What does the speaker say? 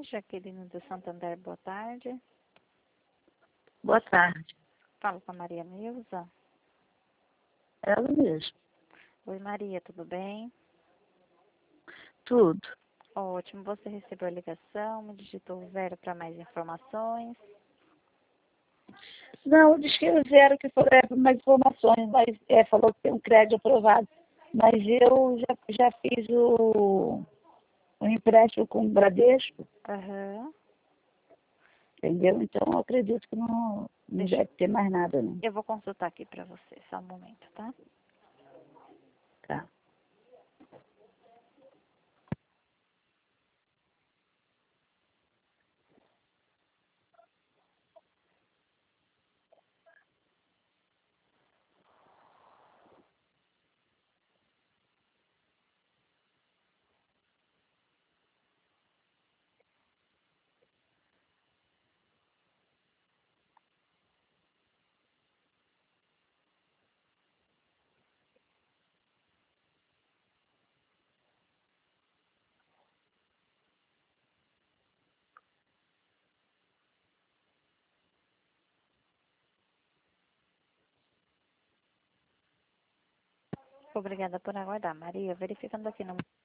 Jaqueline do Santander, boa tarde. Boa tarde. Falo com a Maria Nilza. Ela mesmo. Oi, Maria, tudo bem? Tudo. Ótimo, você recebeu a ligação, me digitou 0 para mais informações. Não, diz que eles vieram que for mais informações, mas falou que tem um crédito aprovado. Mas eu já fiz o empréstimo com o Bradesco, Aham. entendeu? Então eu acredito que não deve ter mais nada, não. Eu vou consultar aqui para você, só um momento, tá? Tá. Obrigada por aguardar, Maria. Verificando aqui no